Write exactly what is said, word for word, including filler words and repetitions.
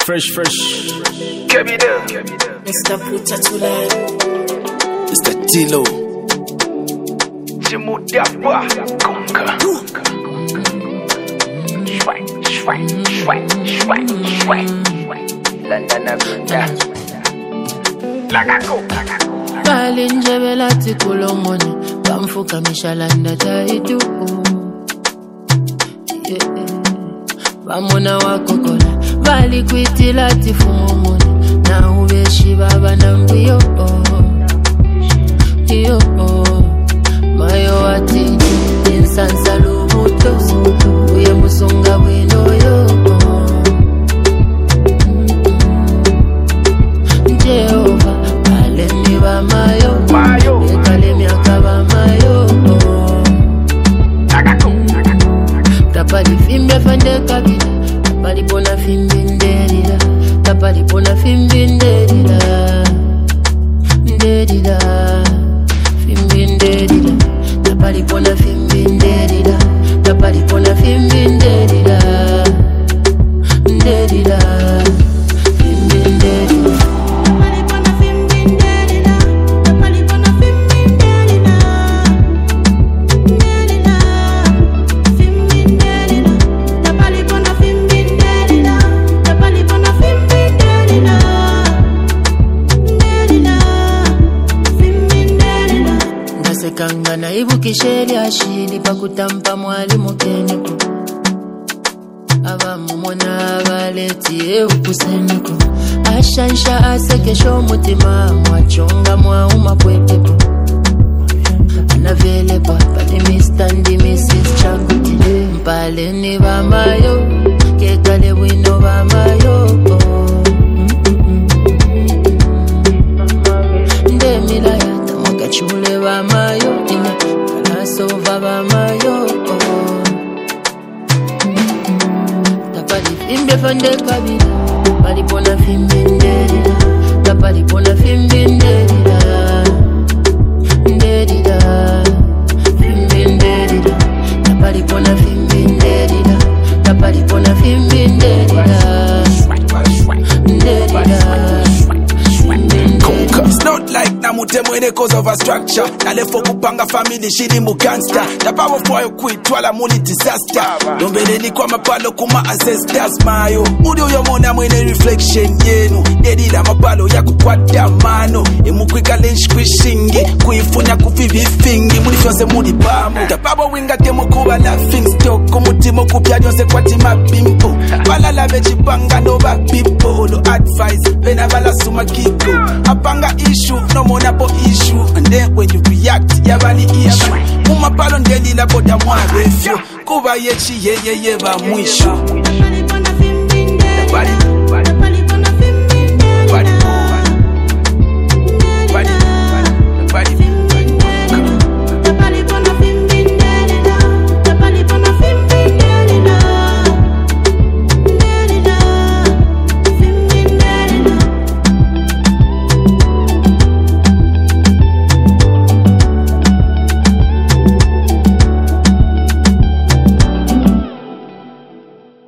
Fresh, fresh. Mister Putatula. Mister Tilo. Jimudabwa. Conquer. Swag, swag, swag, swag, swag. London Abuja. Lagako, lagako. Balinje belati kulongoni. Bamfuka mishalanda taitu. Bamona wakokola. Bali kuitila tifumumuni. Na ubeshi baba na mbiyo. Iyo mayo wati insansa lumuto. Uye musunga wino yo. Jehova alemi ba mayo. Ekalemi akaba mayo. Tapali fimbe fande kabila. Tapali pona fimbe nderila. Tapali pona fimbe nderila. Nderila. Fimbe nderila. Tapali pona fimbe nderila. Tapali pona fimbe nderila. Nderila. Fimbe nderila. Kanga na ibu kisheli ashili pakutampa mwalimu keneko. Aba mumona abaleti eukuseneko. Ashansha asekesho mutima mwachonga mwauma kwekepo. Anavelepa pati mistandi missis chakuti. Mpale ni bamayo, kekale wino bamayo. Nde milaya tamoka chule bamayo. So baba mayo. Tapali fimbe fande kabila. Tapali pona fimbe nderila. Tapali pona fimbe nderila. Nderila. Fimbe nderila. Tapali pona fimbe nderila. Tapali pona fimbe nderila. Nderila. It's not like namutemwene cause of a structure. Nalefo kupanga family shiri mu gangster. The power for you quit twala muli disaster. Dombeleni kwa mapalo kuma ancestors mayo. Mudi uyo mona mwene reflection yenu. Dedida mapalo ya kukwata mano. Emu kwika lench kwishingi. Kuifunya kufivi fingi. Mudi fyose mudi bamu. The power winga temo kuwa laughing stock. Kumutimo kupya nyose kwa tima bimpo. Bala la veji banga no ba people. No advice. Bena bala suma kiko. Apanga issue, no monapo issue. And then when you react, yabali issue. Muma palo ndeli la boda mwa refyo. Kuba yechi ye ye ye ba mwisho.